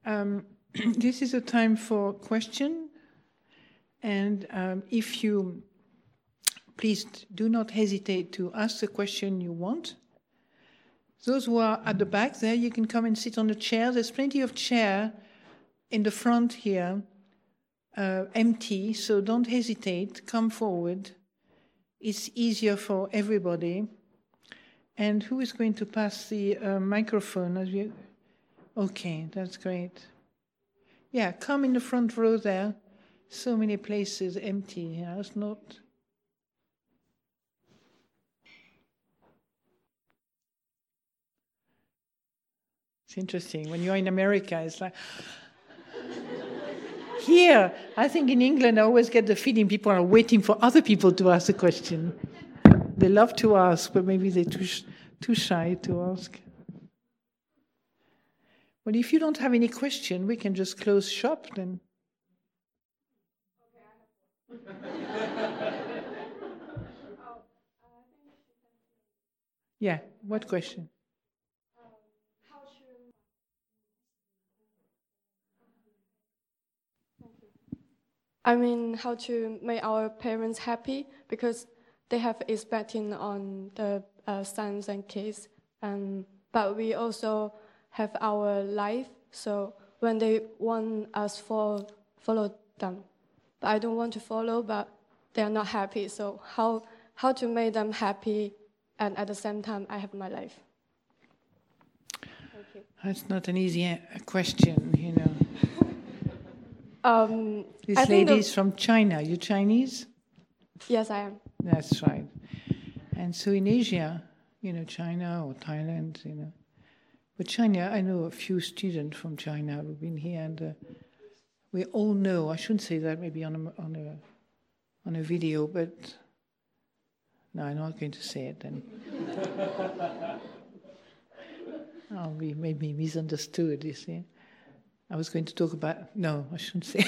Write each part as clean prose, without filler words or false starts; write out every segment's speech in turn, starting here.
This is a time for question, and if you please do not hesitate to ask the question you want. Those who are at the back there, you can come and sit on the chair. There's plenty of chair in the front here, empty, so don't hesitate. Come forward. It's easier for everybody. And who is going to pass the microphone? Okay, that's great. Yeah, come in the front row there. So many places empty. Yeah, it's not... It's interesting. When you're in America, it's like... Here, I think in England, I always get the feeling people are waiting for other people to ask a question. They love to ask, but maybe they're too shy to ask. Well, if you don't have any question, we can just close shop then. Yeah, what question? I mean, how to make our parents happy, because they have expecting on the sons and kids, but we also have our life. So when they want us follow them, but I don't want to follow, but they are not happy. So how to make them happy, and at the same time I have my life. Thank you. That's not an easy question, you know. This lady is from China. You Chinese? Yes, I am. That's right. And so in Asia, you know, China or Thailand, you know. But China, I know a few students from China who've been here, and we all know, I shouldn't say that maybe on a video, but no, I'm not going to say it then. I'll be maybe misunderstood, you see. I was going to talk about... No, I shouldn't say.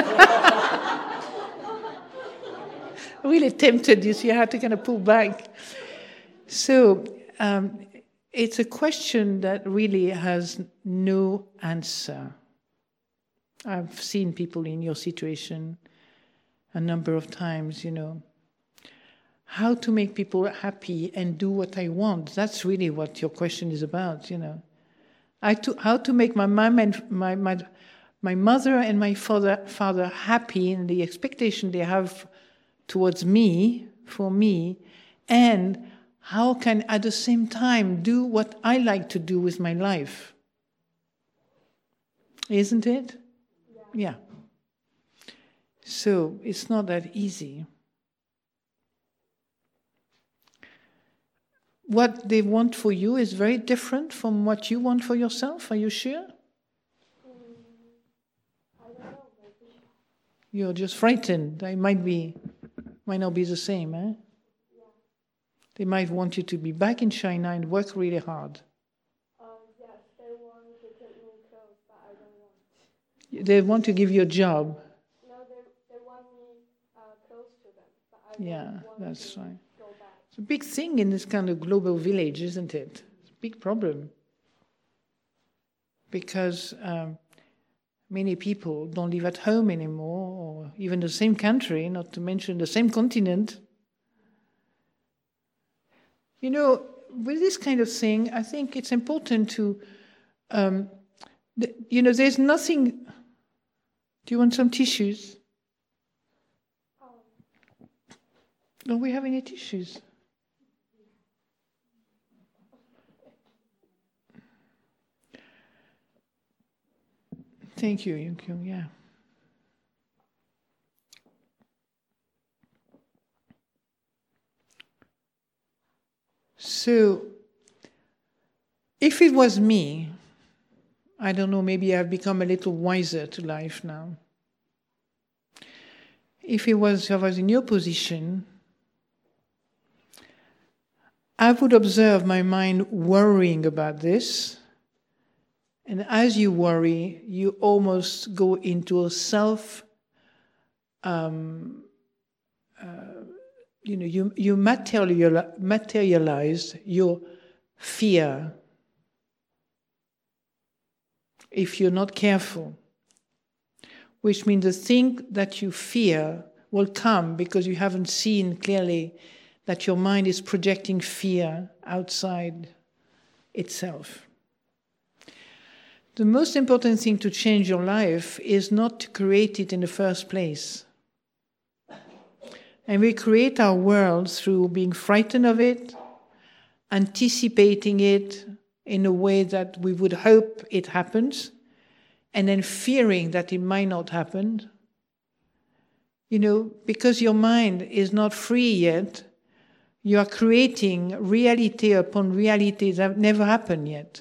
Really tempted, you see, I had to kind of pull back. So it's a question that really has no answer. I've seen people in your situation a number of times, you know. How to make people happy and do what I want, that's really what your question is about, you know. How to make my mom and my mother and my father happy in the expectation they have towards me, for me, and how can at the same time do what I like to do with my life. Isn't it? Yeah. So it's not that easy. What they want for you is very different from what you want for yourself. Are you sure? I don't know, maybe. You're just frightened. It might not be the same, eh? Yeah. They might want you to be back in China and work really hard. Yes, they want to take me close, but I don't want. They want to give you a job. No, they want me close to them, but I don't want that's to right. go back. It's a big thing in this kind of global village, isn't it? It's a big problem. Because many people don't live at home anymore, or even the same country, not to mention the same continent. You know, with this kind of thing, I think it's important to, you know, there's nothing... Do you want some tissues? Don't we have any tissues? Thank you, Yun-Kyung, yeah. So, if it was me, I don't know, maybe I've become a little wiser to life now. If I was in your position, I would observe my mind worrying about this. And as you worry, you almost go into a you materialize your fear if you're not careful. Which means the thing that you fear will come because you haven't seen clearly that your mind is projecting fear outside itself. The most important thing to change your life is not to create it in the first place. And we create our world through being frightened of it, anticipating it in a way that we would hope it happens, and then fearing that it might not happen. Because your mind is not free yet, you are creating reality upon reality that never happened yet.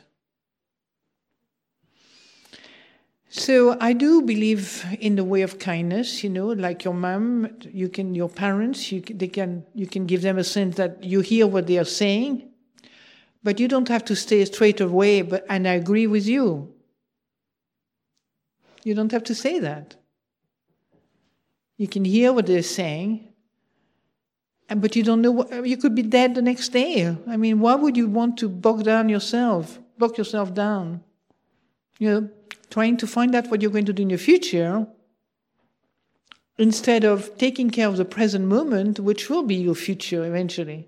So I do believe in the way of kindness, like your mom, your parents, you can give them a sense that you hear what they are saying, but you don't have to stay straight away, and I agree with you. You don't have to say that. You can hear what they're saying, but you don't know you could be dead the next day. I mean, why would you want to bog yourself down? Trying to find out what you're going to do in the future, instead of taking care of the present moment, which will be your future eventually.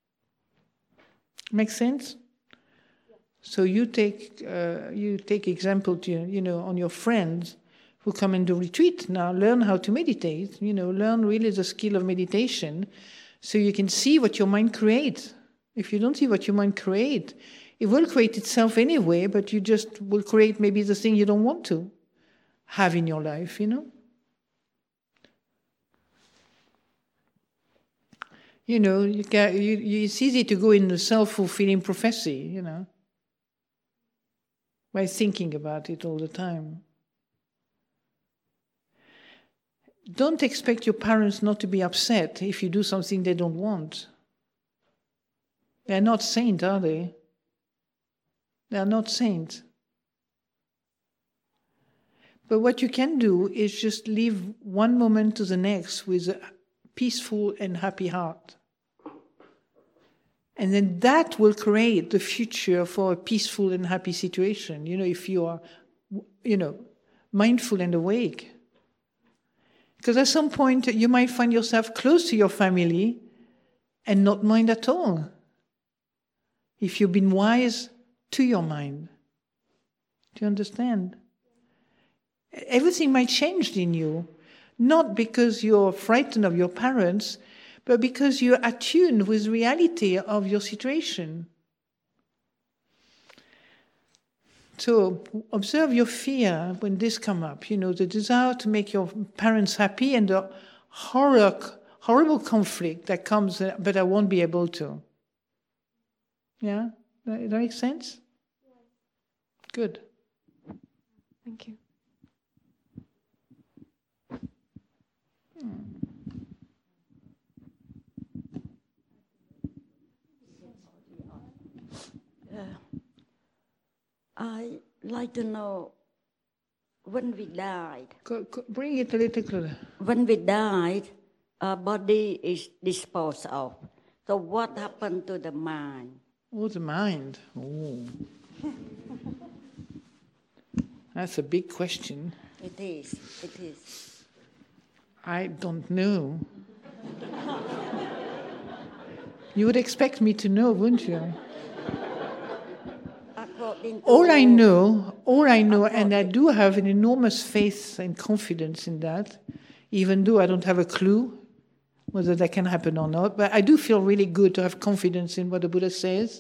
Make sense? So you take example on your friends who come into retreat now. Learn how to meditate. Learn really the skill of meditation, so you can see what your mind creates. If you don't see what your mind creates, it will create itself anyway, but you just will create maybe the thing you don't want to have in your life, it's easy to go in a self-fulfilling prophecy, by thinking about it all the time. Don't expect your parents not to be upset if you do something they don't want. They're not saints, are they? They are not saints. But what you can do is just live one moment to the next with a peaceful and happy heart. And then that will create the future for a peaceful and happy situation, if you are, mindful and awake. Because at some point you might find yourself close to your family and not mind at all. If you've been wise to your mind. Do you understand? Everything might change in you, not because you're frightened of your parents, but because you're attuned with reality of your situation. So observe your fear when this comes up, the desire to make your parents happy and the horrible conflict that comes, but I won't be able to. Yeah? Does that make sense? Good. Thank you. I'd like to know, when we died. Bring it a little closer. When we died, our body is disposed of. So what happened to the mind? Oh, the mind. Oh. That's a big question. It is. I don't know. You would expect me to know, wouldn't you? All I know, and I do have an enormous faith and confidence in that, even though I don't have a clue whether that can happen or not, but I do feel really good to have confidence in what the Buddha says.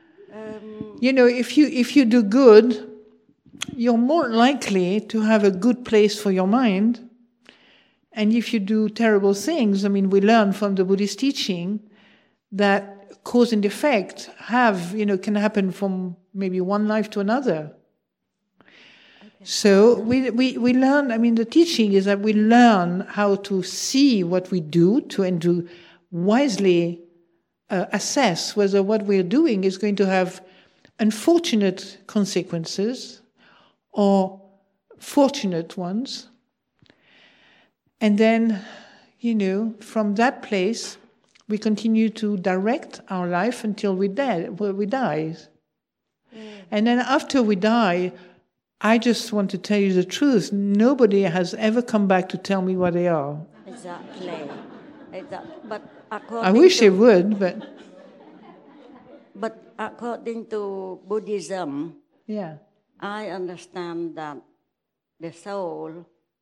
If you do good, you're more likely to have a good place for your mind. And if you do terrible things, we learn from the Buddhist teaching that cause and effect can happen from maybe one life to another. Okay. So we learn, the teaching is that we learn how to see what we do and to wisely assess whether what we're doing is going to have unfortunate consequences or fortunate ones. And then, from that place, we continue to direct our life until we die. And then after we die, I just want to tell you the truth. Nobody has ever come back to tell me what they are. Exactly. But I wish they would, but... But according to Buddhism, yeah, I understand that the soul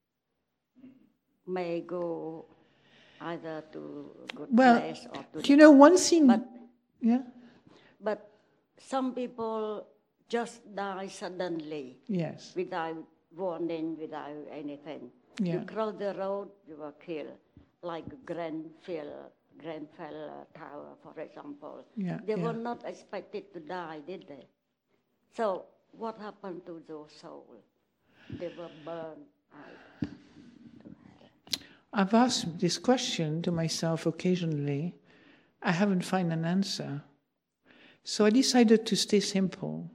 may go either to a good place or to... Do you know one thing? But some people just die suddenly. Yes. Without warning, without anything. Yeah. You cross the road, you were killed. Like Grenfell Tower, for example. Yeah, they were not expected to die, did they? So what happened to those souls? They were burned out. I've asked this question to myself occasionally. I haven't found an answer. So I decided to stay simple.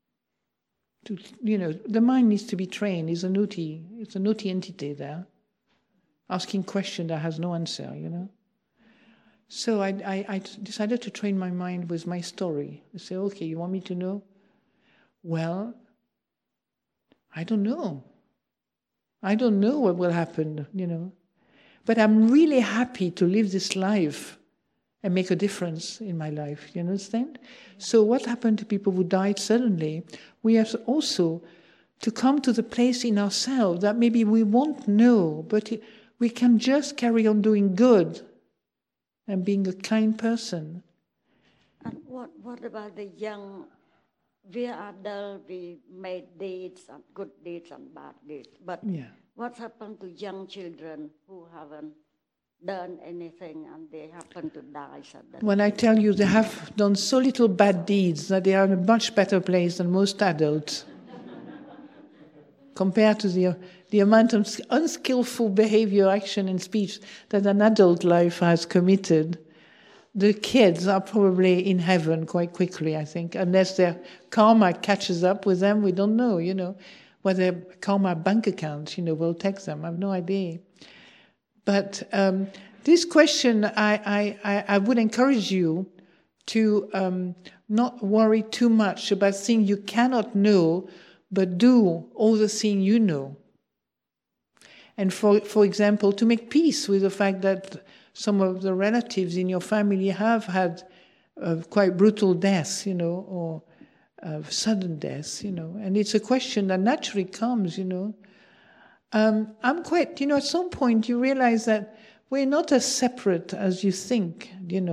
The mind needs to be trained. It's a naughty entity there, asking questions that has no answer, So I decided to train my mind with my story. I say, okay, you want me to know? Well, I don't know. I don't know what will happen, But I'm really happy to live this life and make a difference in my life, you understand? So what happened to people who died suddenly? We have also to come to the place in ourselves that maybe we won't know, but we can just carry on doing good and being a kind person. And what about the young? We are adults, we made deeds, and good deeds and bad deeds. But what happened to young children who haven't done anything and they happen to die suddenly? When I tell you they have done so little bad deeds that they are in a much better place than most adults, compared to the amount of unskillful behavior, action, and speech that an adult life has committed, the kids are probably in heaven quite quickly, I think, unless their karma catches up with them. We don't know, whether karma bank account, will take them. I have no idea. But this question, I would encourage you to not worry too much about things you cannot know, but do all the things you know. And for example, to make peace with the fact that some of the relatives in your family have had quite brutal deaths, or sudden deaths, And it's a question that naturally comes, I'm quite, at some point you realize that we're not as separate as you think,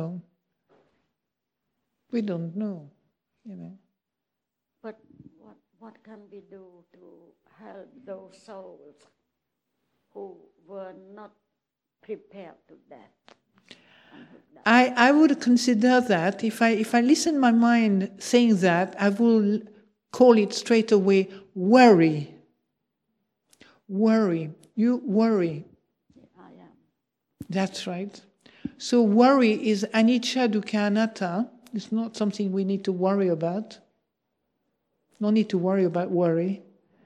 We don't know, But what can we do to help those souls who were not prepared to death? I would consider that, if I listen my mind saying that, I will call it straight away worry. Worry. You worry. I am. That's right. So worry is anicca, dukkha, anatta. It's not something we need to worry about. No need to worry about worry.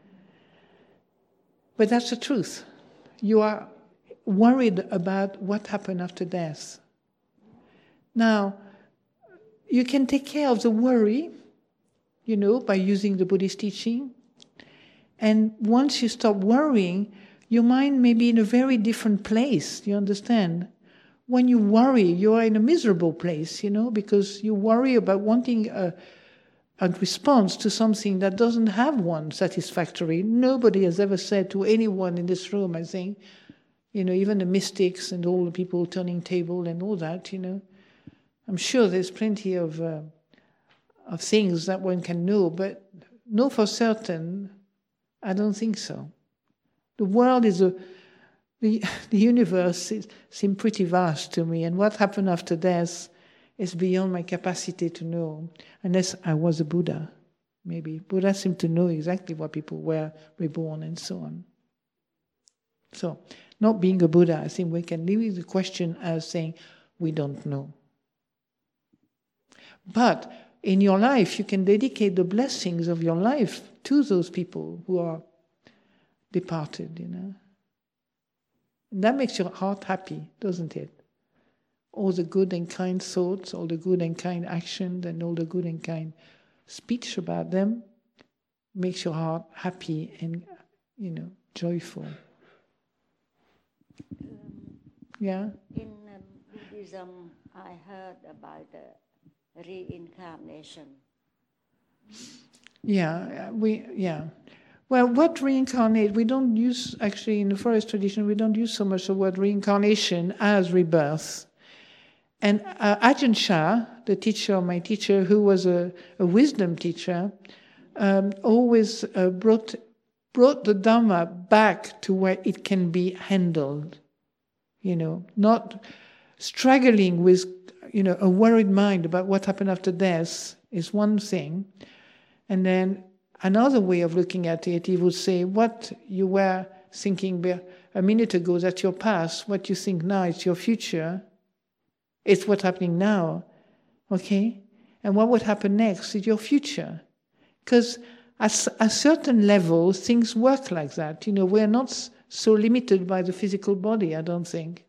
But that's the truth. You are worried about what happened after death. Now, you can take care of the worry, by using the Buddhist teaching. And once you stop worrying, your mind may be in a very different place, you understand? When you worry, you are in a miserable place, because you worry about wanting a response to something that doesn't have one satisfactory. Nobody has ever said to anyone in this room, I think, even the mystics and all the people turning table and all that, I'm sure there's plenty of things that one can know, but know for certain, I don't think so. The world is the universe seems pretty vast to me, and what happened after death is beyond my capacity to know, unless I was a Buddha, maybe. Buddha seemed to know exactly what people were reborn and so on. So, not being a Buddha, I think we can leave the question as saying, we don't know. But in your life, you can dedicate the blessings of your life to those people who are departed, And that makes your heart happy, doesn't it? All the good and kind thoughts, all the good and kind actions, and all the good and kind speech about them makes your heart happy and, joyful. Yeah? In Buddhism, I heard about the reincarnation. Well, what reincarnate? We don't use, actually, in the forest tradition, we don't use so much the word reincarnation as rebirth. And Ajahn Chah, the teacher, my teacher, who was a wisdom teacher, always brought the Dhamma back to where it can be handled. Not struggling with, a worried mind about what happened after death is one thing. And then another way of looking at it, he would say, what you were thinking a minute ago, that's your past. What you think now, it's your future. It's what's happening now. Okay? And what would happen next is your future. Because at a certain level, things work like that. We're not so limited by the physical body, I don't think.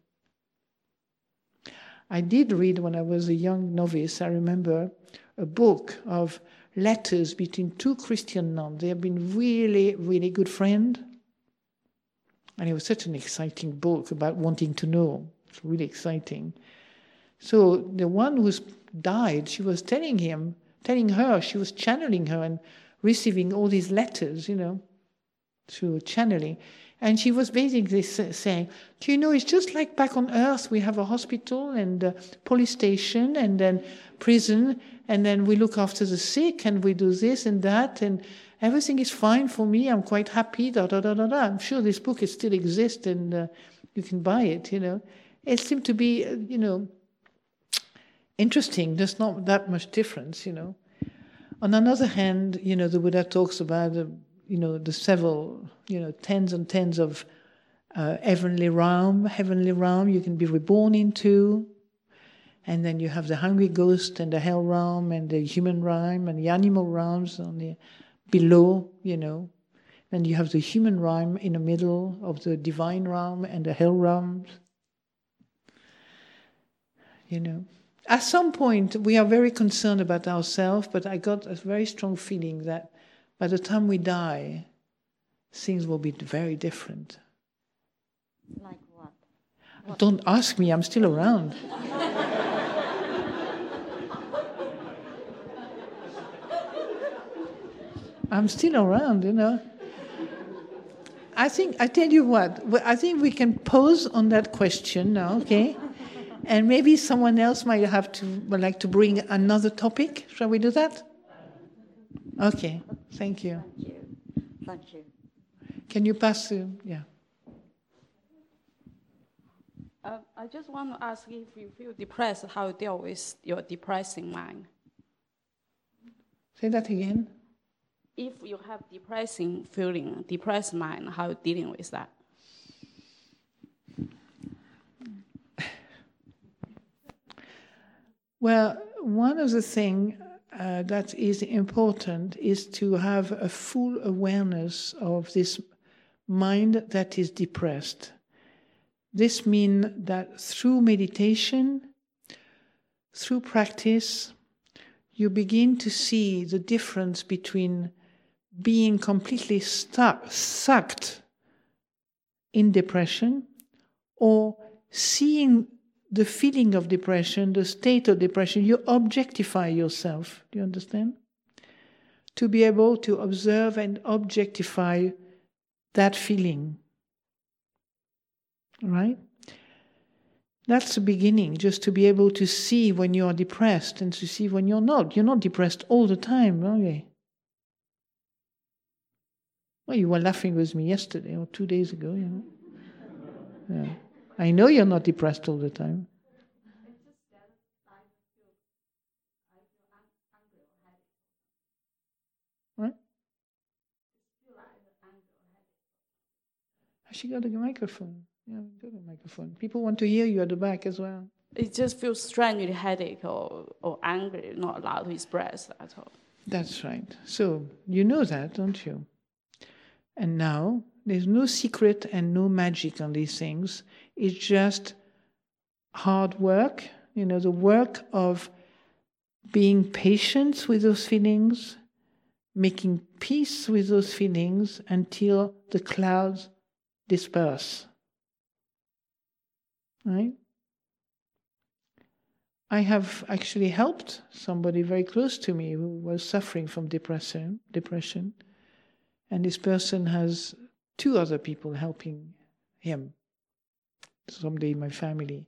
I did read when I was a young novice, I remember, a book of letters between two Christian nuns. They have been really, really good friends. And it was such an exciting book about wanting to know. It's really exciting. So the one who died, she was telling her, she was channeling her and receiving all these letters, through channeling. And she was basically saying, it's just like back on Earth, we have a hospital and a police station and then prison, and then we look after the sick and we do this and that, and everything is fine for me, I'm quite happy, I'm sure this book still exists and you can buy it, It seemed to be, interesting. There's not that much difference, On another hand, the Buddha talks about the several, tens and tens of heavenly realm you can be reborn into. And then you have the hungry ghost and the hell realm and the human realm and the animal realms on the below, And you have the human realm in the middle of the divine realm and the hell realms. At some point, we are very concerned about ourselves, but I got a very strong feeling that by the time we die, things will be very different. Like what? Don't ask me, I'm still around. I'm still around, I tell you what, I think we can pause on that question now, okay? And maybe someone else might would like to bring another topic. Shall we do that? Okay, thank you. Thank you. Can you pass the, yeah. I just want to ask if you feel depressed, how you deal with your depressing mind. Say that again. If you have depressing feeling, depressed mind, how are you dealing with that? Well, one of the things that is important is to have a full awareness of this mind that is depressed. This means that through meditation, through practice, you begin to see the difference between being completely sucked in depression or seeing the feeling of depression, the state of depression. You objectify yourself. Do you understand? To be able to observe and objectify that feeling. Right? That's the beginning, just to be able to see when you are depressed and to see when you're not. You're not depressed all the time, are you? Well, you were laughing with me yesterday or 2 days ago, Yeah. I know you're not depressed all the time. What? Has she got a microphone? Yeah, got a microphone. People want to hear you at the back as well. It just feels strangely headache or angry, not allowed to express at all. That's right. So you know that, don't you? And now there's no secret and no magic on these things. It's just hard work, the work of being patient with those feelings, making peace with those feelings until the clouds disperse. Right? I have actually helped somebody very close to me who was suffering from depression, and this person has 2 other people helping him, somebody in my family.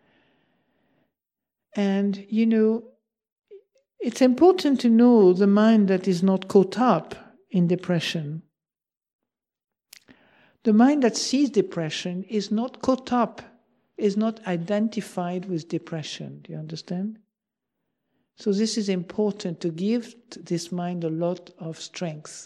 And, it's important to know the mind that is not caught up in depression. The mind that sees depression is not caught up, is not identified with depression. Do you understand? So this is important to give this mind a lot of strength.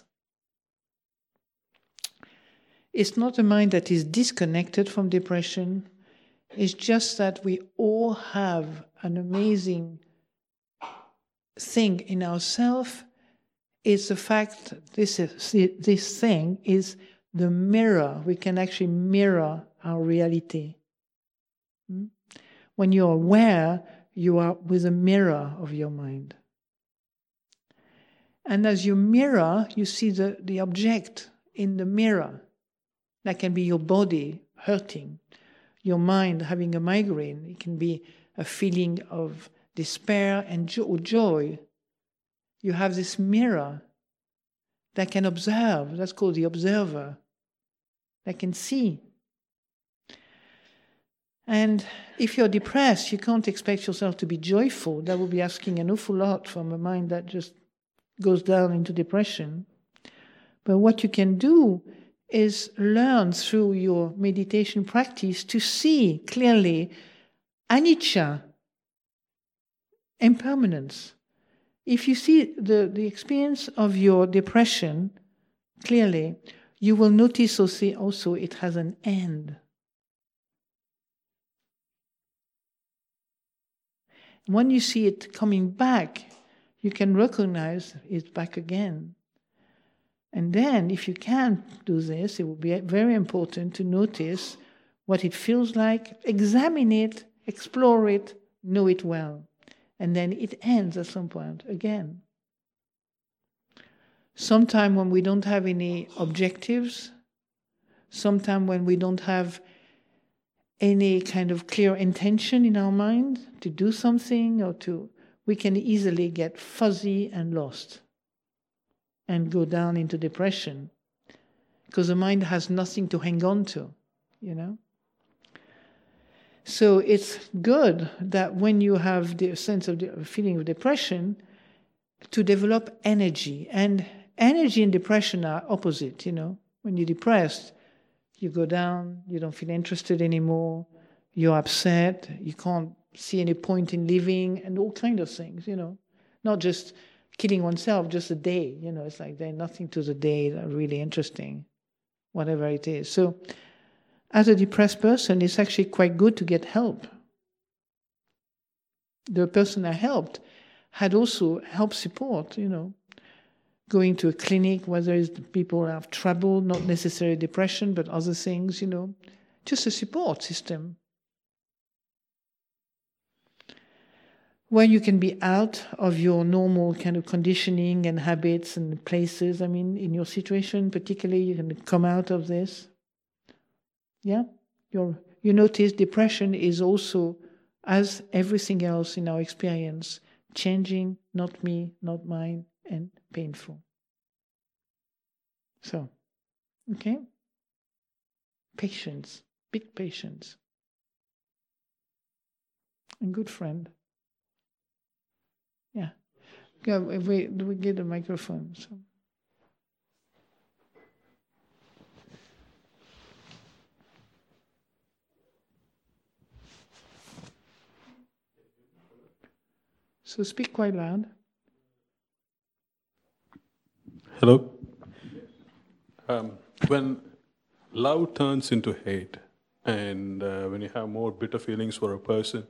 It's not a mind that is disconnected from depression. It's just that we all have an amazing thing in ourselves. It's the fact that this thing is the mirror. We can actually mirror our reality. When you're aware, you are with a mirror of your mind. And as you mirror, you see the object in the mirror. That can be your body hurting, your mind having a migraine. It can be a feeling of despair and joy. You have this mirror that can observe. That's called the observer. That can see. And if you're depressed, you can't expect yourself to be joyful. That would be asking an awful lot from a mind that just goes down into depression. But what you can do is learn through your meditation practice to see clearly anicca, impermanence. If you see the experience of your depression clearly, you will notice also it has an end. When you see it coming back, you can recognize it's back again. And then, if you can't do this, it will be very important to notice what it feels like, examine it, explore it, know it well. And then it ends at some point again. Sometime when we don't have any objectives, sometime when we don't have any kind of clear intention in our mind to do something we can easily get fuzzy and lost and go down into depression because the mind has nothing to hang on to, So it's good that when you have the sense of the feeling of depression, to develop energy. And energy and depression are opposite, When you're depressed, you go down, you don't feel interested anymore, you're upset, you can't see any point in living, and all kinds of things, Not just killing oneself, just a day, It's like there's nothing to the day that's really interesting, whatever it is. So, as a depressed person, it's actually quite good to get help. The person I helped had also help support, going to a clinic, whether it's people have trouble, not necessarily depression, but other things, just a support system. Where you can be out of your normal kind of conditioning and habits and places. I mean, in your situation particularly, you can come out of this. Yeah? You notice depression is also, as everything else in our experience, changing, not me, not mine, and painful. So, okay? Patience, big patience. And good friend. Yeah. We get a microphone. So. So speak quite loud. Hello. When love turns into hate, and when you have more bitter feelings for a person,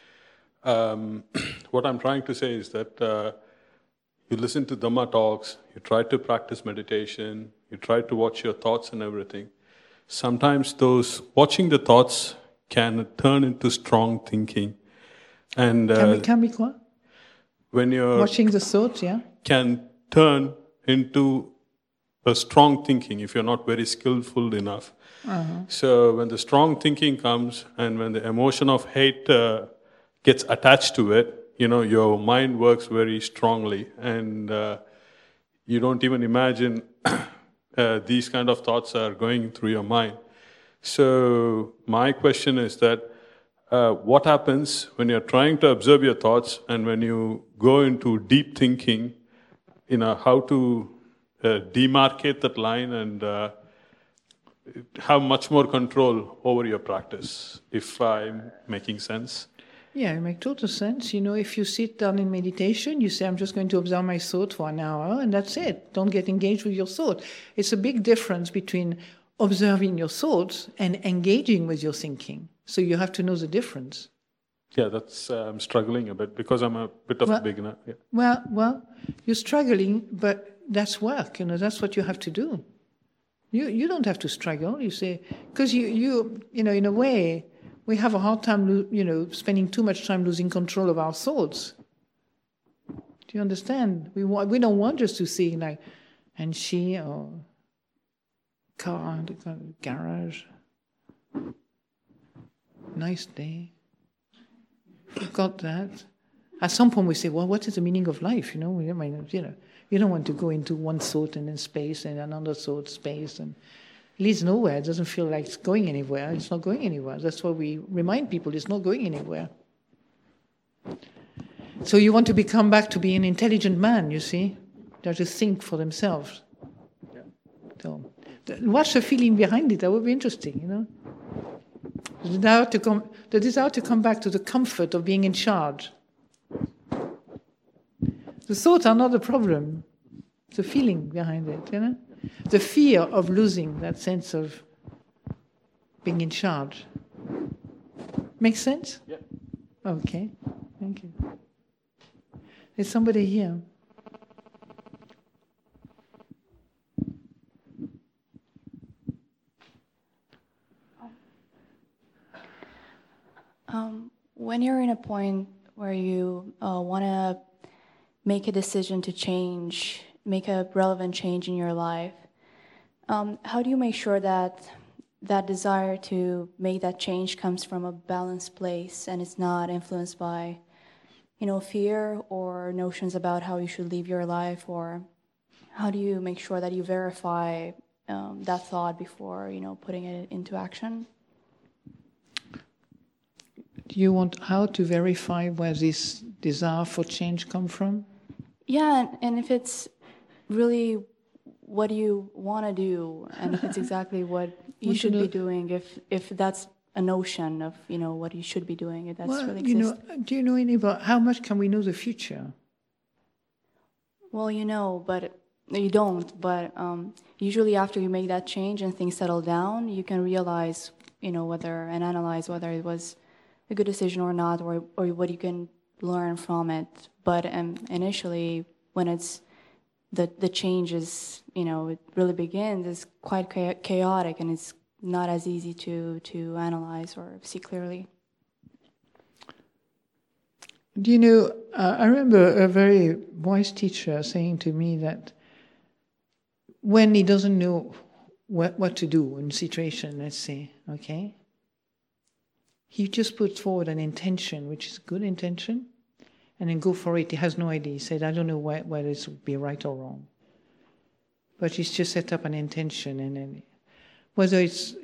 what I'm trying to say is that you listen to Dhamma talks, you try to practice meditation, you try to watch your thoughts and everything. Sometimes those watching the thoughts can turn into strong thinking. And can be quoi? When you're watching the thought, yeah, can turn into a strong thinking if you're not very skillful enough. So when the strong thinking comes and when the emotion of hate gets attached to it, your mind works very strongly, and you don't even imagine these kind of thoughts are going through your mind. So my question is that what happens when you're trying to observe your thoughts and when you go into deep thinking, how to demarcate that line and have much more control over your practice, if I'm making sense? Yeah, it makes total sense. If you sit down in meditation, you say, I'm just going to observe my thought for an hour, and that's it. Don't get engaged with your thought. It's a big difference between observing your thoughts and engaging with your thinking. So you have to know the difference. Yeah, that's I'm struggling a bit because I'm a bit of a beginner. Yeah. Well, you're struggling, but that's work. That's what you have to do. You don't have to struggle. You say, because you in a way, we have a hard time, spending too much time losing control of our thoughts. Do you understand? We don't want just to see like, and she or car, garage, nice day. Forgot that. At some point we say, well, what is the meaning of life? You don't want to go into one thought and then space and another thought, space, and it leads nowhere. It doesn't feel like it's going anywhere. It's not going anywhere. That's why we remind people it's not going anywhere. So you want to become back to be an intelligent man, you see? They have to think for themselves. Yeah. So what's the feeling behind it? That would be interesting, The desire to come back to the comfort of being in charge. The thoughts are not the problem. It's the feeling behind it, The fear of losing that sense of being in charge. Make sense? Yeah. Okay, thank you. There's somebody here. When you're in a point where you want to make a decision to change, make a relevant change in your life, how do you make sure that that desire to make that change comes from a balanced place and it's not influenced by, fear or notions about how you should live your life? Or how do you make sure that you verify that thought before, putting it into action? Do you want how to verify where this desire for change come from? Yeah, and if it's really what you want to do, and if it's exactly what you should be doing, if that's a notion of what you should be doing, if that's really exists. Do you know any about how much can we know the future? Well, but you don't. But usually, after you make that change and things settle down, you can realize, analyze whether it was a good decision or not, or what you can learn from it. But initially, when it's the changes, it really begins, it's quite chaotic, and it's not as easy to analyze or see clearly. Do you know, I remember a very wise teacher saying to me that when he doesn't know what to do in a situation, let's say, okay, he just puts forward an intention, which is a good intention, and then go for it. He has no idea. He said, I don't know whether this would be right or wrong. But he's just set up an intention, and then whether it's,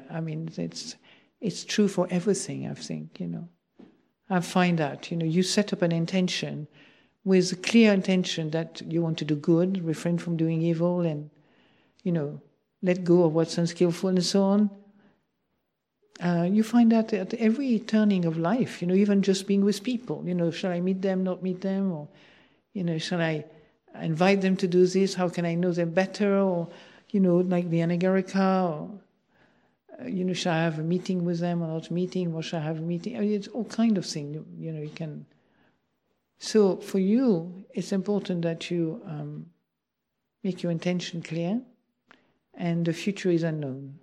it's true for everything, I think, I find that, you set up an intention with a clear intention that you want to do good, refrain from doing evil, and, let go of what's unskillful and so on. You find that at every turning of life, even just being with people, shall I meet them, not meet them, or, shall I invite them to do this, how can I know them better, or, like the Anagarika, or, shall I have a meeting with them or not meeting, or shall I have a meeting? It's all kind of things, you can. So for you, it's important that you make your intention clear, and the future is unknown.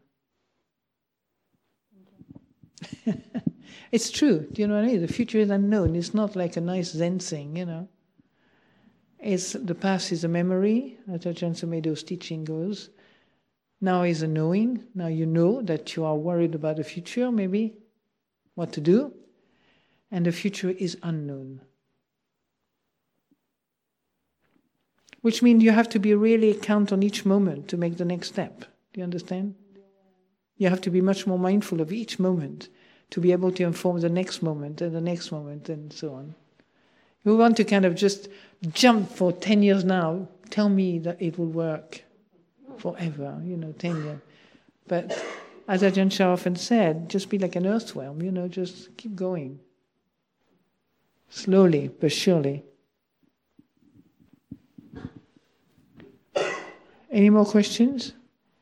It's true. Do you know what I mean? The future is unknown. It's not like a nice Zen thing, the past is a memory, as Ajahn Sumedho's teaching goes. Now is a knowing. Now you know that you are worried about the future, maybe, what to do. And the future is unknown. Which means you have to be really count on each moment to make the next step. Do you understand? You have to be much more mindful of each moment to be able to inform the next moment and the next moment and so on. You want to kind of just jump for 10 years now, tell me that it will work forever, 10 years. But as Ajahn Chah often said, just be like an earthworm, just keep going. Slowly but surely. Any more questions?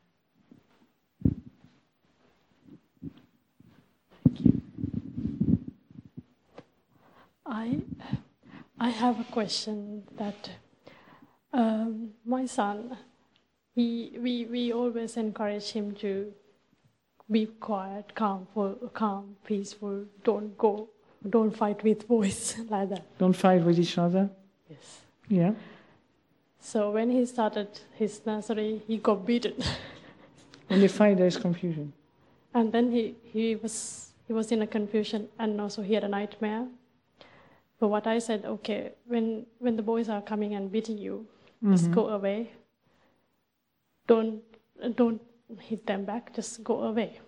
I have a question that my son, we always encourage him to be quiet, calm, peaceful, don't fight with boys like that. Don't fight with each other? Yes. Yeah. So when he started his nursery, he got beaten. When they fight, there is confusion. And then he was in a confusion, and also he had a nightmare. But what I said, okay, when the boys are coming and beating you, just go away. Don't hit them back, just go away.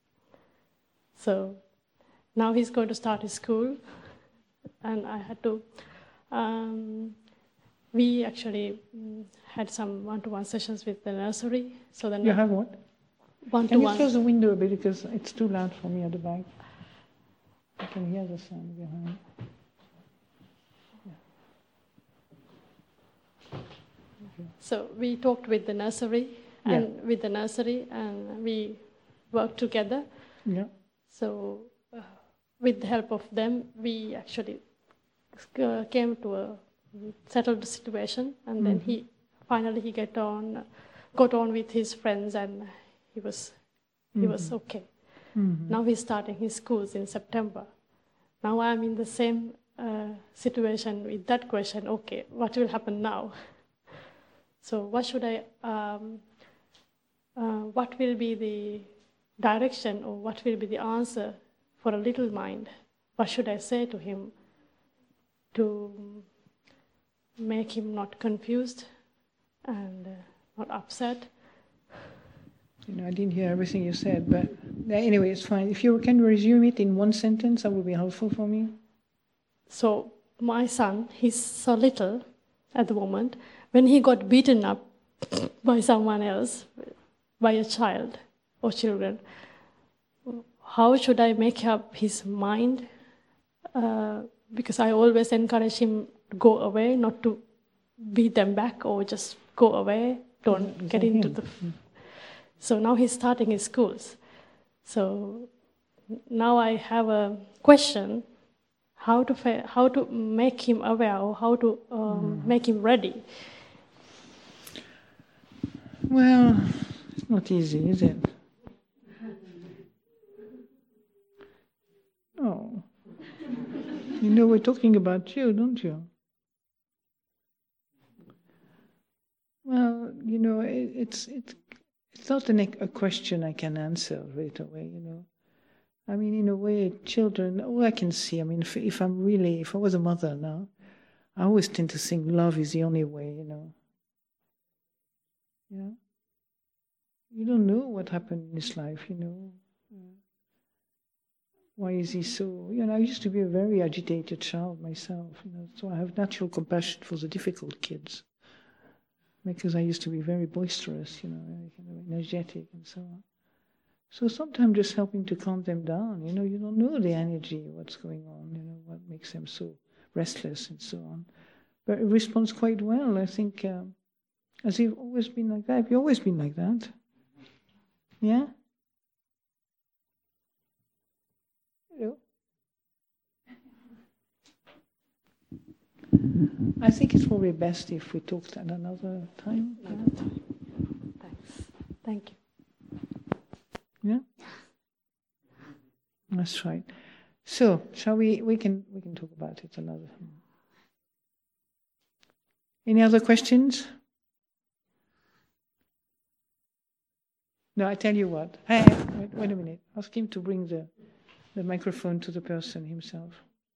So now he's going to start his school, and I had to. We actually had some one-to-one sessions with the nursery. So then you have what? One-to-one. Can you close the window a bit because it's too loud for me at the back? I can hear the sound behind. So we talked with the nursery, and we worked together. Yeah. So with the help of them, we actually came to a settled situation, and then he finally got on with his friends, and he was okay. Now he's starting his schools in September. Now I'm in the same situation with that question. Okay, what will happen now? So what should what will be the direction, or what will be the answer for a little mind? What should I say to him to make him not confused and not upset? I didn't hear everything you said, but anyway, it's fine. If you can resume it in one sentence, that would be helpful for me. So my son, he's so little at the moment. When he got beaten up by someone else, by a child or children, how should I make up his mind? Because I always encourage him to go away, not to beat them back, or just go away, don't get into the... So now he's starting his schools. So now I have a question, how to make him aware, or how to make him ready. Well, it's not easy, is it? Oh. We're talking about you, don't you? Well, it's not a question I can answer right away, I mean, in a way, children, all I can see, I mean, if I was a mother now, I always tend to think love is the only way, Yeah. You don't know what happened in his life, Why is he so... I used to be a very agitated child myself, so I have natural compassion for the difficult kids. Because I used to be very boisterous, very kind of energetic and so on. So sometimes just helping to calm them down, you don't know the energy, what's going on, what makes them so restless and so on. But it responds quite well, I think, as you've always been like that. Have you always been like that? Yeah? Hello? I think it's probably best if we talked at another time. Thanks. Thank you. Yeah? That's right. So, shall we can talk about it another time. Any other questions? No, I tell you what. Hey, wait a minute. Ask him to bring the microphone to the person himself.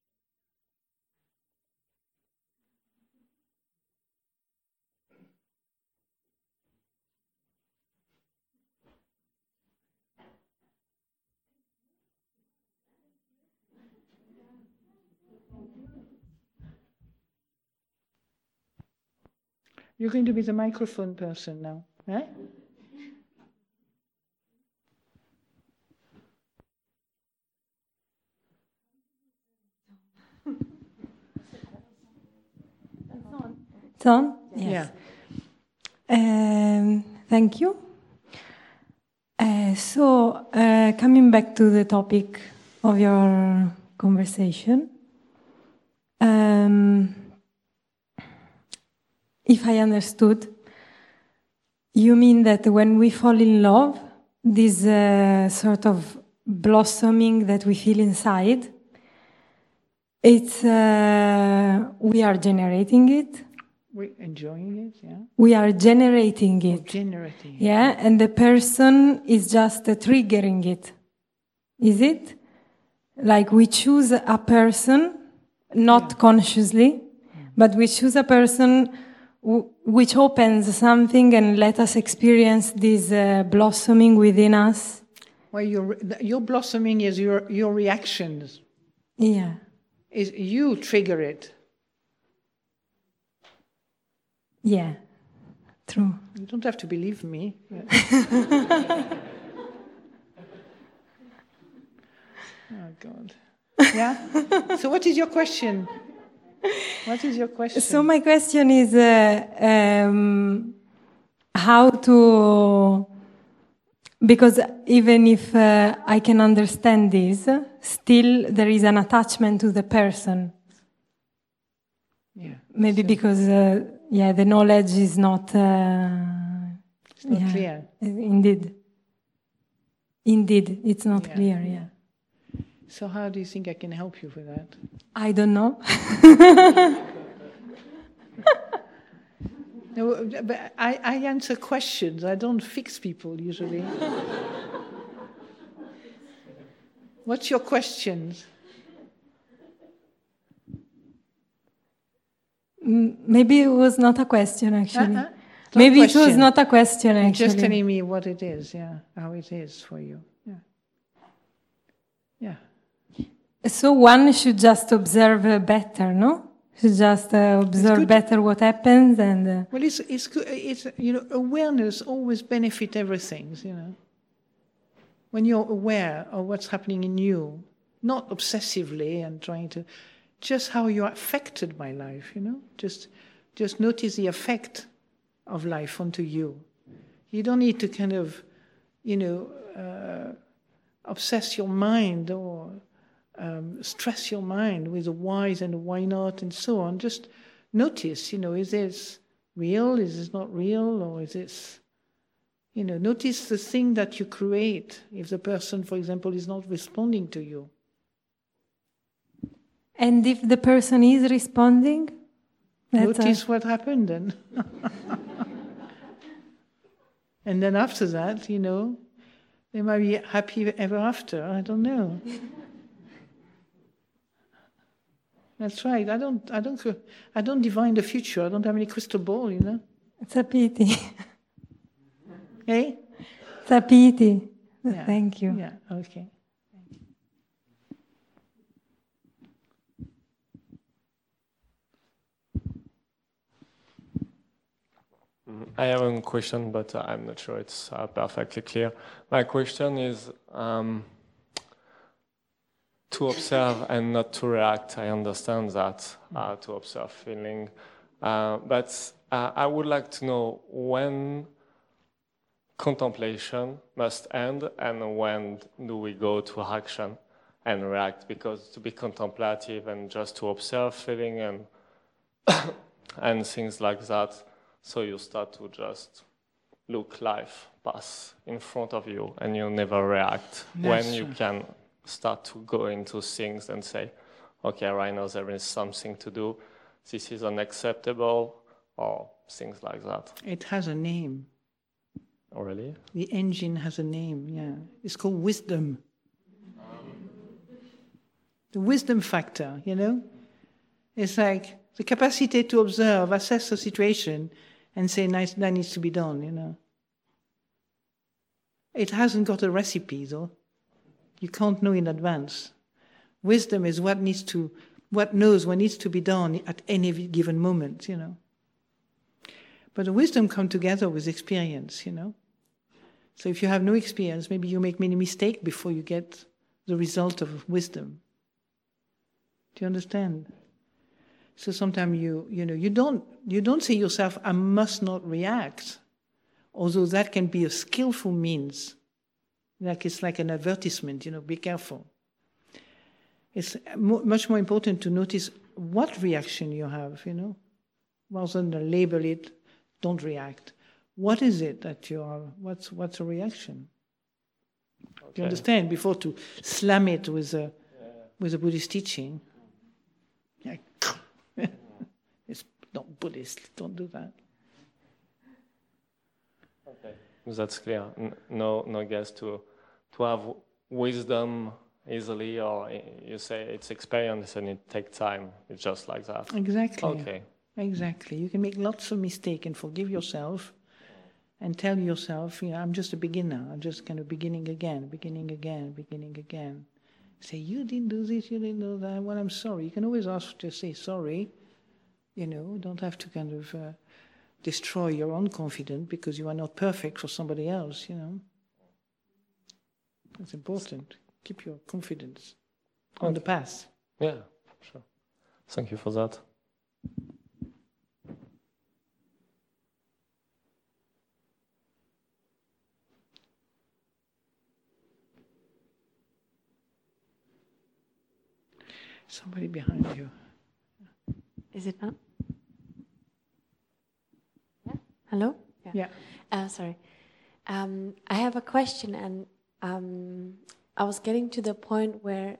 You're going to be the microphone person now, eh? It's on? Yes. Yeah. Thank you. Coming back to the topic of your conversation, if I understood, you mean that when we fall in love, this sort of blossoming that we feel inside, it's we are generating it. We're enjoying it, yeah. We are generating it. Generating it. Yeah, and the person is just triggering it. Is it? Like we choose a person, not consciously, but we choose a person which opens something and let us experience this blossoming within us. Well, your blossoming is your reactions. Yeah. Is you trigger it. Yeah, true. You don't have to believe me. Oh, God. Yeah? So what is your question? What is your question? So my question is how to... Because even if I can understand this, still there is an attachment to the person. Yeah. Maybe because, the knowledge is not... it's not clear. Indeed. Indeed, it's not clear, yeah. So how do you think I can help you with that? I don't know. No, but I answer questions. I don't fix people usually. What's your questions? Maybe it was not a question, actually. Maybe it was not a question, actually. You're just telling me what it is, how it is for you. Yeah. So one should just observe better, no? Should just observe better what happens and... Well, it's good. It's awareness always benefits everything. When you're aware of what's happening in you, not obsessively and trying to, just how you're affected by life. Just notice the effect of life onto you. You don't need to kind of, obsess your mind or stress your mind with the whys and the why not and so on. Just notice, is this real? Is this not real? Or is this, notice the thing that you create if the person, for example, is not responding to you. And if the person is responding? Notice what happened then. And then after that, they might be happy ever after. I don't know. That's right. I don't divine the future. I don't have any crystal ball. It's a pity. Hey? It's a pity. Yeah. Thank you. Yeah. Okay. I have a question, but I'm not sure it's perfectly clear. My question is to observe and not to react. I understand that, to observe feeling. But I would like to know when contemplation must end and when do we go to action and react? Because to be contemplative and just to observe feeling and and things like that, so you start to just look life pass in front of you and you never react. When you can start to go into things and say, okay, right now there is something to do. This is unacceptable, or things like that. It has a name. Oh, really? The engine has a name, yeah. It's called wisdom. The wisdom factor, you know? It's like the capacity to observe, assess the situation, and say, nice, that needs to be done, you know? It hasn't got a recipe, though. You can't know in advance. Wisdom is what knows what needs to be done at any given moment, you know? But the wisdom comes together with experience, you know? So if you have no experience, maybe you make many mistakes before you get the result of wisdom. Do you understand? So sometimes you don't say yourself, I must not react, although that can be a skillful means. Like it's like an advertisement, you know, be careful. It's much more important to notice what reaction you have, you know, rather than label it, don't react. What is it that you are, what's a reaction? Okay. Do you understand? Before to slam it with a Buddhist teaching. It's not Buddhist, don't do that. Okay, that's clear. No guess to have wisdom easily, or you say it's experience and it takes time. It's just like that. Exactly. Okay. Exactly. You can make lots of mistakes and forgive yourself and tell yourself, I'm just a beginner. I'm just kind of beginning again. Say, you didn't do this, you didn't do that. Well, I'm sorry. You can always ask to say sorry. You know, don't have to kind of destroy your own confidence because you are not perfect for somebody else, you know. It's important. Keep your confidence on the path. Yeah, sure. Thank you for that. Somebody behind you. Is it on? Yeah. Hello? Yeah. Sorry. I have a question, and I was getting to the point where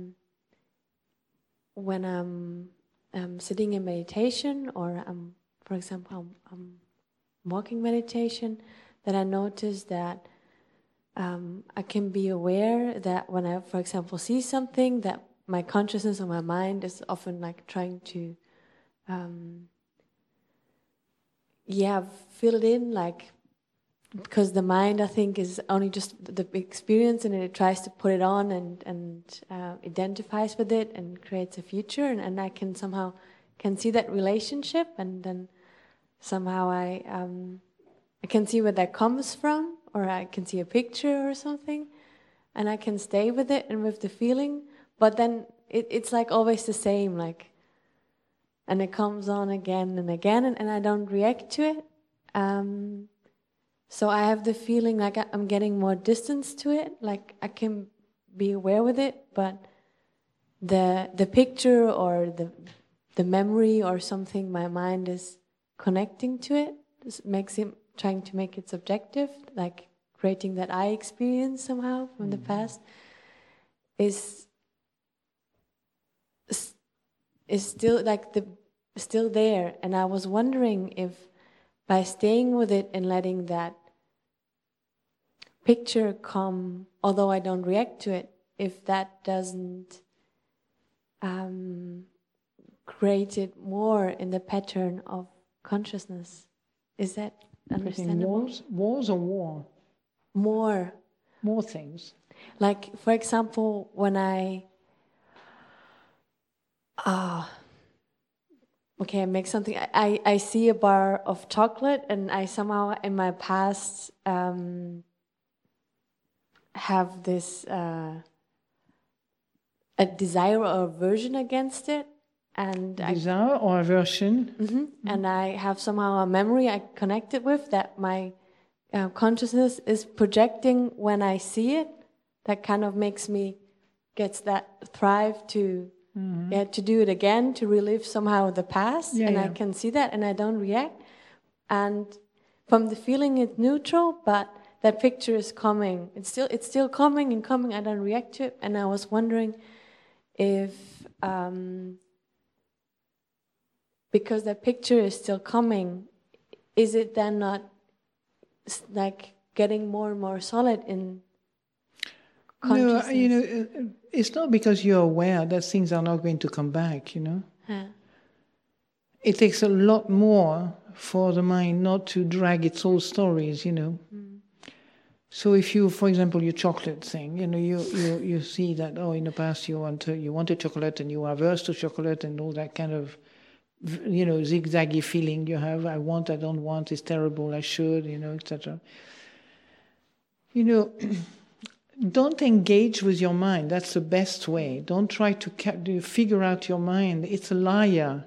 when I'm sitting in meditation, or for example, I'm walking meditation, that I notice that I can be aware that when I, for example, see something, that my consciousness or my mind is often like trying to fill it in, like, because the mind, I think, is only just the experience, and it tries to put it on and identifies with it and creates a future, and I can somehow see that relationship, and then somehow I can see where that comes from, or I can see a picture or something, and I can stay with it and with the feeling, but then it's like always the same, like, and it comes on again and again, and I don't react to it. So I have the feeling like I'm getting more distance to it, like I can be aware with it, but the picture or the memory or something, my mind is connecting to it, makes it, trying to make it subjective, like creating that I experience somehow from the past, is still like still there. And I was wondering if by staying with it and letting that picture come, although I don't react to it, if that doesn't create it more in the pattern of consciousness. Is that understandable? Walls or war? More things. Like, for example, when I make something. I see a bar of chocolate, and I somehow in my past have this a desire or aversion against it, and desire or aversion. Mm-hmm. And I have somehow a memory I connect it with that my consciousness is projecting when I see it. That kind of makes me gets that thrive to. To do it again, to relive somehow the past, I can see that, and I don't react. And from the feeling, it's neutral, but that picture is coming. It's still coming and coming. I don't react to it, and I was wondering if because that picture is still coming, is it then not like getting more and more solid in consciousness? No, it's not because you're aware that things are not going to come back, Yeah. It takes a lot more for the mind not to drag its old stories, So if you, for example, your chocolate thing, you see that, in the past you wanted chocolate and you are averse to chocolate and all that kind of, zigzaggy feeling you have, I want, I don't want, it's terrible, I should, etc. Don't engage with your mind. That's the best way. Don't try to figure out your mind. It's a liar.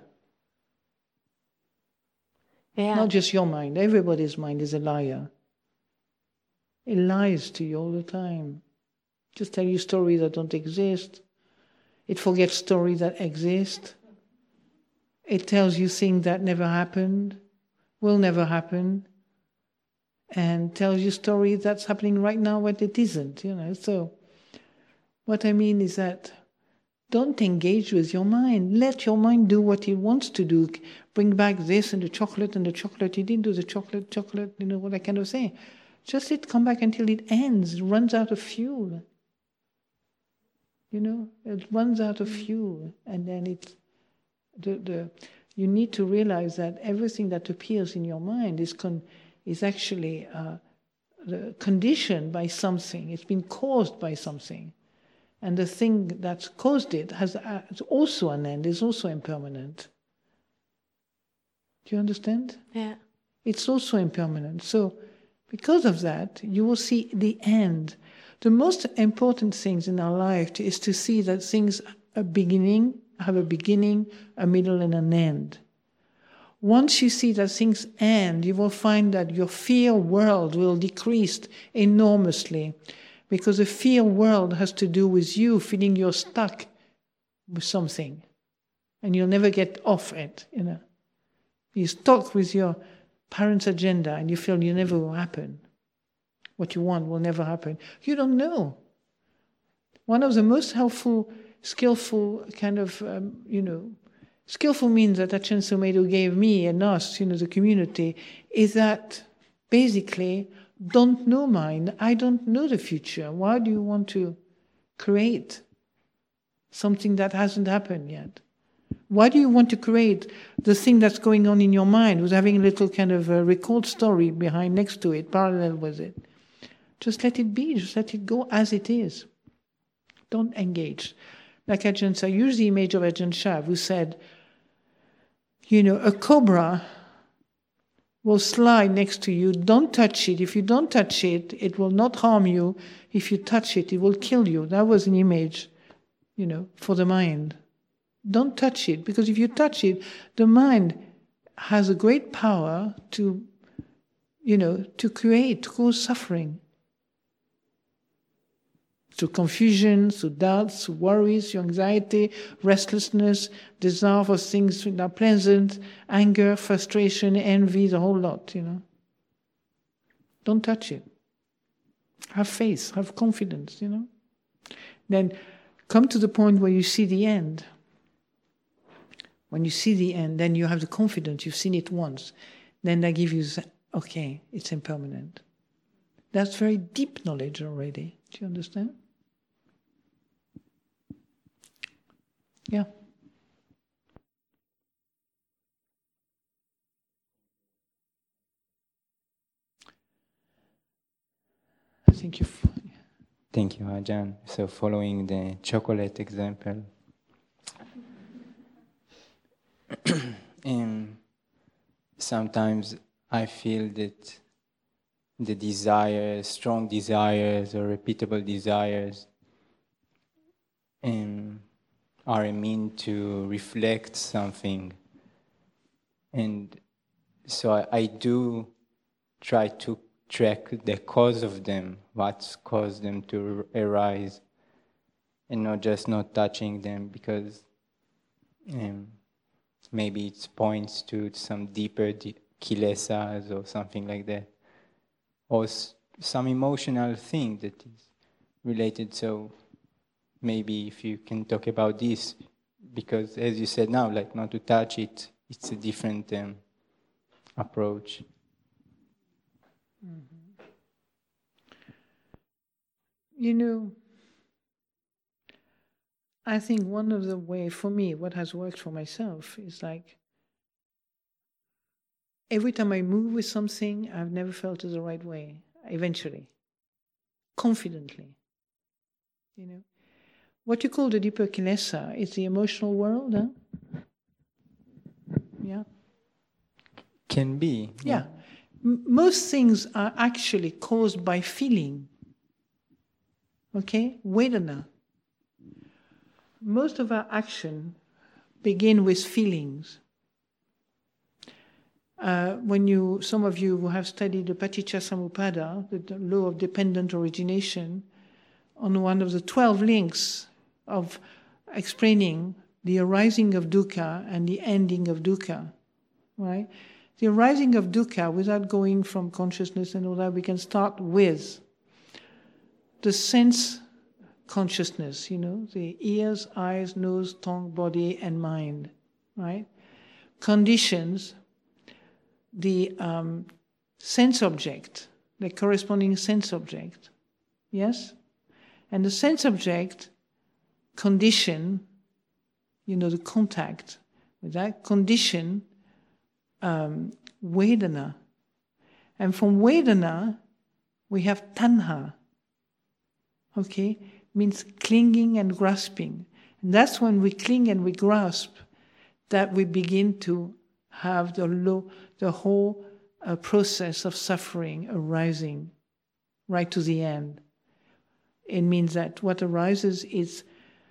Yeah. Not just your mind. Everybody's mind is a liar. It lies to you all the time. Just tell you stories that don't exist. It forgets stories that exist. It tells you things that never happened, will never happen, and tells you stories that's happening right now when it isn't, So what I mean is that don't engage with your mind. Let your mind do what it wants to do. Bring back this and the chocolate. You didn't do the chocolate, what I kind of say. Just let it come back until it ends. It runs out of fuel. It runs out of fuel. And then you need to realize that everything that appears in your mind is actually conditioned by something. It's been caused by something. And the thing that's caused it has also an end, is also impermanent. Do you understand? Yeah. It's also impermanent. So because of that, you will see the end. The most important things in our life is to see that things have a beginning, a middle, and an end. Once you see that things end, you will find that your fear world will decrease enormously, because the fear world has to do with you feeling you're stuck with something, and you'll never get off it, You're stuck with your parents' agenda, and you feel you never will happen. What you want will never happen. You don't know. One of the most helpful, skillful kind of, skillful means that Ajahn Sumedho gave me and us, the community, is that basically, don't know mind. I don't know the future. Why do you want to create something that hasn't happened yet? Why do you want to create the thing that's going on in your mind with having a little kind of a record story behind next to it, parallel with it? Just let it be. Just let it go as it is. Don't engage. Like Ajahn Chah, use the image of Ajahn Chah, who said, a cobra will slide next to you. Don't touch it. If you don't touch it, it will not harm you. If you touch it, it will kill you. That was an image, for the mind. Don't touch it, because if you touch it, the mind has a great power to create, to cause suffering. Through confusion, through doubts, through worries, through anxiety, restlessness, desire for things that are pleasant, anger, frustration, envy, the whole lot, Don't touch it. Have faith, have confidence, Then come to the point where you see the end. When you see the end, then you have the confidence, you've seen it once. Then that gives you, okay, it's impermanent. That's very deep knowledge already. Do you understand? Yeah. Thank you. Thank you, Ajahn. So following the chocolate example, sometimes I feel that the desires, strong desires or repeatable desires, are a mean to reflect something. And so I do try to track the cause of them, what's caused them to arise, and not touching them, because maybe it points to some deeper kilesas or something like that, or some emotional thing that is related. So maybe if you can talk about this, because as you said now, like not to touch it it's a different approach. Mm-hmm. You know, I think one of the way for me, what has worked for myself is like every time I move with something, I've never felt it the right way. Eventually, confidently, you know, what you call the deeper kilesa is the emotional world, huh? Yeah. Can be. Yeah. Most things are actually caused by feeling. Okay? Vedana. Most of our action begin with feelings. Some of you who have studied the Paticcasamuppada, the law of dependent origination, on one of the 12 links of explaining the arising of dukkha and the ending of dukkha, right? The arising of dukkha, without going from consciousness and all that, we can start with the sense consciousness, you know, the ears, eyes, nose, tongue, body, and mind, right? Conditions, the sense object, the corresponding sense object, yes? And the sense object condition, you know, the contact with that condition, Vedana. And from Vedana, we have Tanha, okay? Means clinging and grasping. And that's when we cling and we grasp that we begin to have the whole process of suffering arising right to the end. It means that what arises is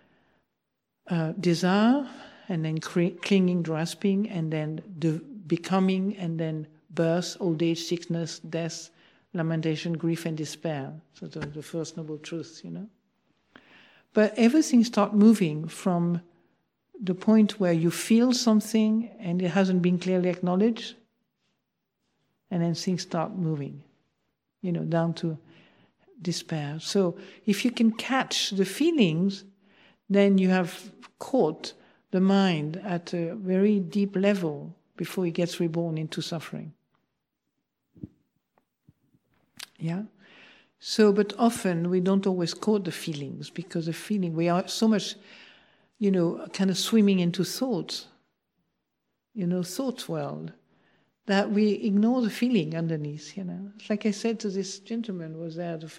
desire, and then clinging, grasping, and then becoming, and then birth, old age, sickness, death, lamentation, grief, and despair. So the first noble truth, you know. But everything starts moving from the point where you feel something and it hasn't been clearly acknowledged, and then things start moving, you know, down to despair. So if you can catch the feelings, then you have caught the mind at a very deep level before it gets reborn into suffering. Yeah? So, but often we don't always caught the feelings, because the feeling, we are so much, you know, kind of swimming into thoughts, you know, thought world, that we ignore the feeling underneath, you know. It's like I said to this gentleman who was there at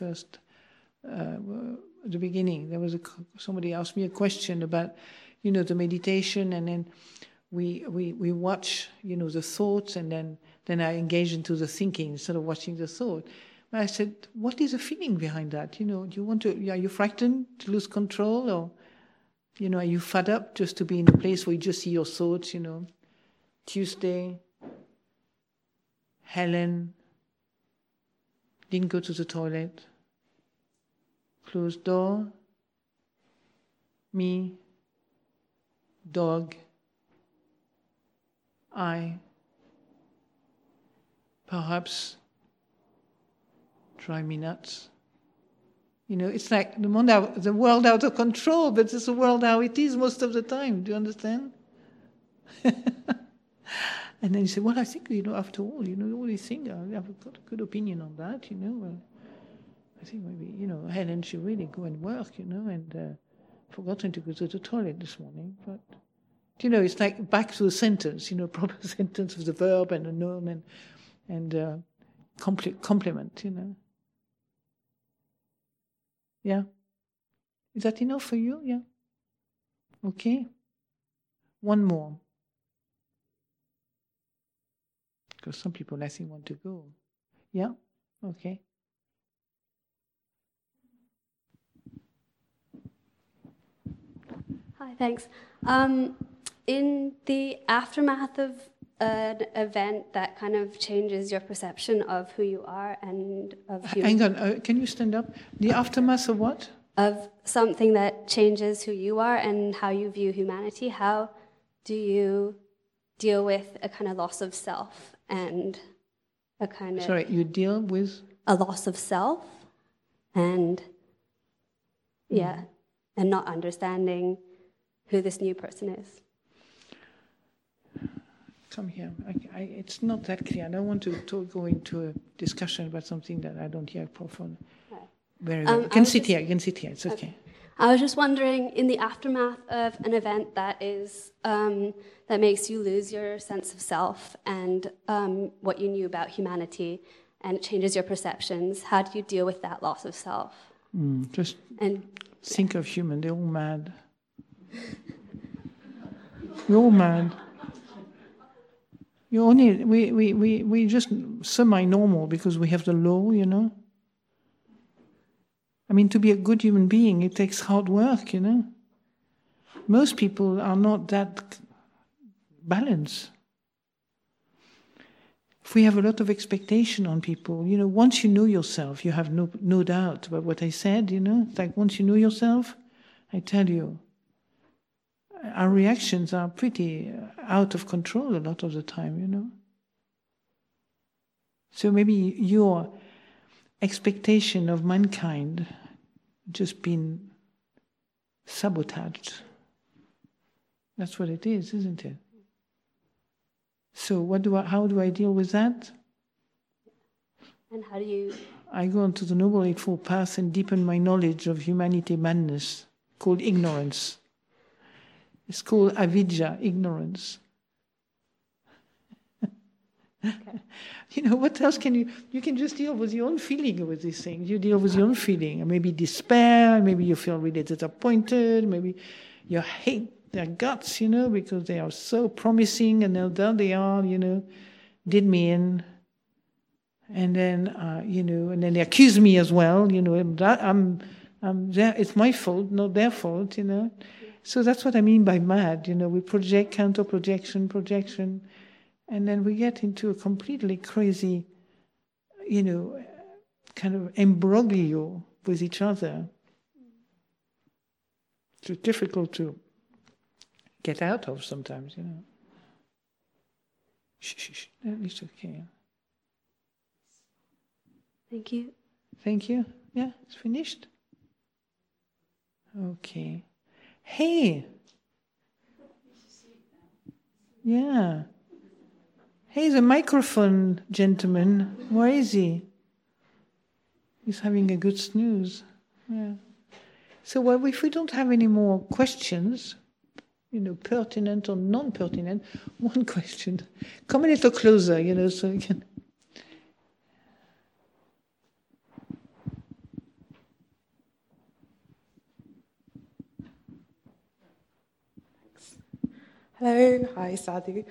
the beginning. There was somebody asked me a question about, you know, the meditation, and then we watch, you know, the thoughts, and then I engage into the thinking instead of watching the thought. But I said, what is the feeling behind that? You know, are you frightened to lose control, or, you know, are you fed up just to be in a place where you just see your thoughts, you know? Tuesday, Helen didn't go to the toilet. Closed door, me, dog, I, perhaps drive me nuts. You know, it's like the world out of control, but it's the world how it is most of the time. Do you understand? And then you say, well, I think, you know, after all, you know, all these things, I have got a good opinion on that, you know. Well, I think maybe, you know, Helen should really go and work, you know, and forgotten to go to the toilet this morning. But, you know, it's like back to the sentence, you know, proper sentence with the verb and the noun and complement, you know. Yeah? Is that enough for you? Yeah? Okay? One more. Because some people, I think, want to go. Yeah? Okay. Hi, thanks. In the aftermath of an event that kind of changes your perception of who you are and of Hang on, can you stand up? The aftermath of what? Of something that changes who you are and how you view humanity, how do you deal with a kind of loss of self and a kind of... Sorry, you deal with? A loss of self and, yeah, and not understanding who this new person is. Come here. It's not that clear. I don't want to go into a discussion about something that I don't hear properly. Very well. You can sit here. It's okay. I was just wondering, in the aftermath of an event that is that makes you lose your sense of self and what you knew about humanity, and it changes your perceptions, how do you deal with that loss of self? Just think of human. They're all mad. We're all mad. You only we just semi-normal because we have the law, you know. I mean, to be a good human being, it takes hard work, you know. Most people are not that balanced. If we have a lot of expectation on people, you know, once you know yourself, you have no doubt about what I said, you know. It's like once you know yourself, I tell you, our reactions are pretty out of control a lot of the time, you know. So maybe your expectation of mankind just been sabotaged. That's what it is, isn't it? So how do I deal with that? And how do you... I go onto the Noble Eightfold Path and deepen my knowledge of humanity madness, called ignorance. It's called avidya, ignorance. Okay. You know, what else can you can just deal with your own feeling with these things. You deal with your own feeling, maybe despair, maybe you feel really disappointed, maybe you hate their guts, you know, because they are so promising, and there they are, you know, did me in. And then, you know, and then they accuse me as well, you know, and that I'm there, it's my fault, not their fault, you know. So that's what I mean by mad, you know, we project, projection, and then we get into a completely crazy, you know, kind of imbroglio with each other. It's difficult to get out of sometimes, you know. Shh, it's okay. Thank you. Thank you. Yeah, it's finished. Okay. Hey. Yeah. Hey, the microphone gentleman. Where is he? He's having a good snooze. Yeah. So, well, if we don't have any more questions, you know, pertinent or non-pertinent, one question. Come a little closer, you know, so we can... Hello, hi Sadhu.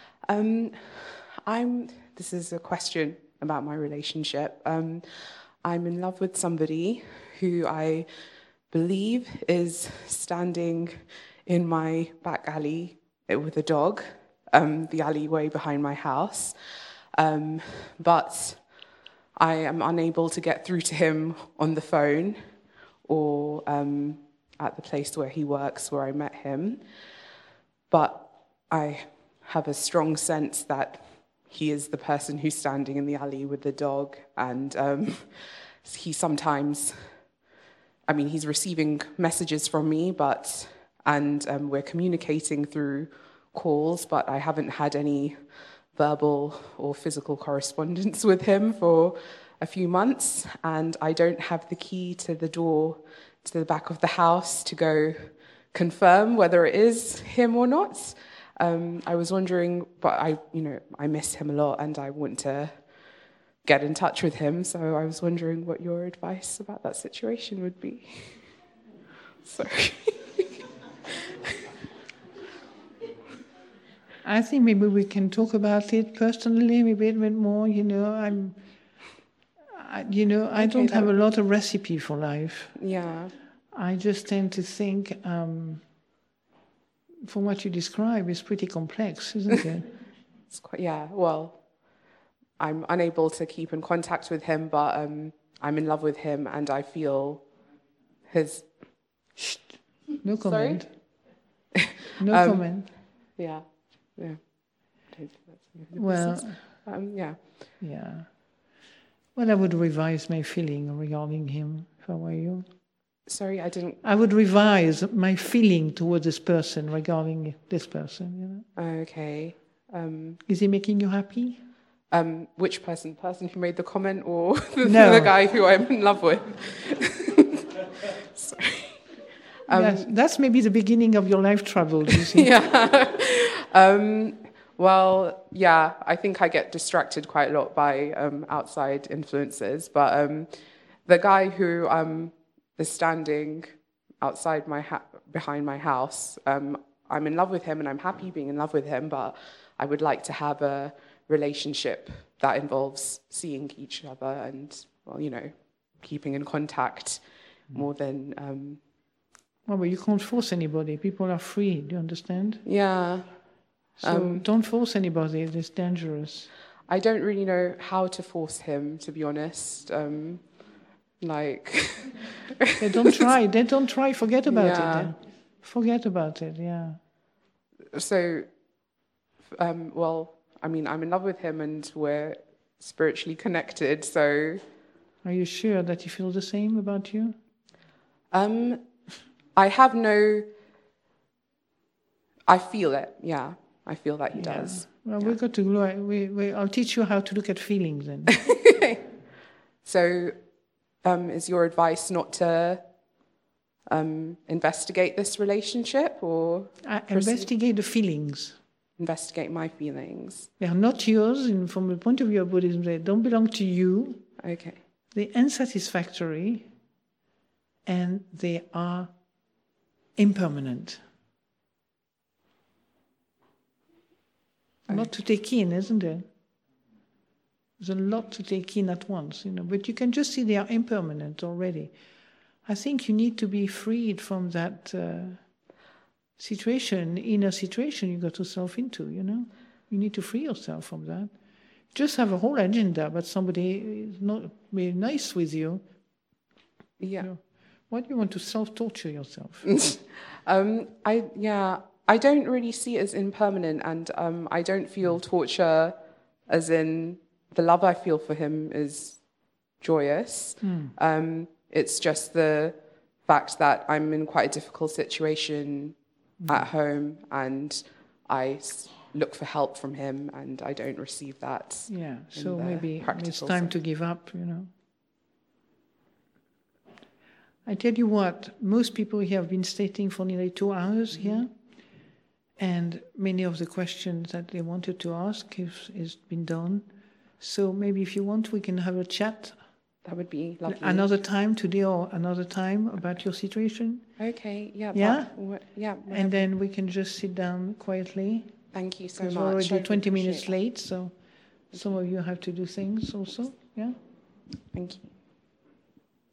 This is a question about my relationship. I'm in love with somebody who I believe is standing in my back alley with a dog, the alleyway behind my house. But I am unable to get through to him on the phone or at the place where he works, where I met him. But I have a strong sense that he is the person who's standing in the alley with the dog, and he sometimes, I mean, he's receiving messages from me, and we're communicating through calls, but I haven't had any verbal or physical correspondence with him for a few months, and I don't have the key to the door to the back of the house to go confirm whether it is him or not. I was wondering, but I miss him a lot and I want to get in touch with him, so I was wondering what your advice about that situation would be. Sorry. I think maybe we can talk about it personally, maybe a bit more, you know, I don't have a lot of recipe for life. Yeah. I just tend to think, from what you describe, it's pretty complex, isn't it? It's quite, yeah, well, I'm unable to keep in contact with him, but I'm in love with him and I feel his... Shh. No comment. Sorry? No comment. Yeah. Well, yeah. Yeah. Well, I would revise my feeling regarding him, if I were you. Sorry, I didn't... I would revise my feeling toward this person regarding this person, you know. Okay. Is he making you happy? Which person? The person who made the comment, or No. the guy who I'm in love with? Sorry. Yes, that's maybe the beginning of your life troubles, you see. Yeah. Well, yeah, I think I get distracted quite a lot by outside influences. But the guy who is standing outside behind my house, I'm in love with him and I'm happy being in love with him, but I would like to have a relationship that involves seeing each other and, well, you know, keeping in contact more than... Well, but you can't force anybody. People are free, do you understand? Yeah. So don't force anybody, it's dangerous. I don't really know how to force him, to be honest. They don't try, forget about it then. Forget about it, yeah. So, well, I mean, I'm in love with him and we're spiritually connected, so... Are you sure that he feels the same about you? I have no... I feel it, yeah. I feel that he does. Well, we've got to... I'll teach you how to look at feelings then. So, is your advice not to investigate this relationship, or... investigate the feelings. Investigate my feelings. They are not yours, from the point of view of Buddhism. They don't belong to you. Okay. They're unsatisfactory, and they are impermanent. A lot to take in, isn't it? There's a lot to take in at once, you know. But you can just see they are impermanent already. I think you need to be freed from that inner situation you got yourself into, you know. You need to free yourself from that. Just have a whole agenda, but somebody is not be nice with you. Yeah. You know, why do you want to self-torture yourself? I don't really see it as impermanent, and I don't feel torture as in the love I feel for him is joyous. It's just the fact that I'm in quite a difficult situation at home and I look for help from him and I don't receive that. Yeah, so maybe it's time to give up, you know. I tell you what, most people here have been stating for nearly 2 hours here, and many of the questions that they wanted to ask has been done. So maybe if you want, we can have a chat. That would be lovely. Another time, today or another time, about your situation. Okay, yeah. Yeah? Yeah. And then we can just sit down quietly. Thank you so much. Because we're already 20 minutes late, so some of you have to do things also. Yeah? Thank you.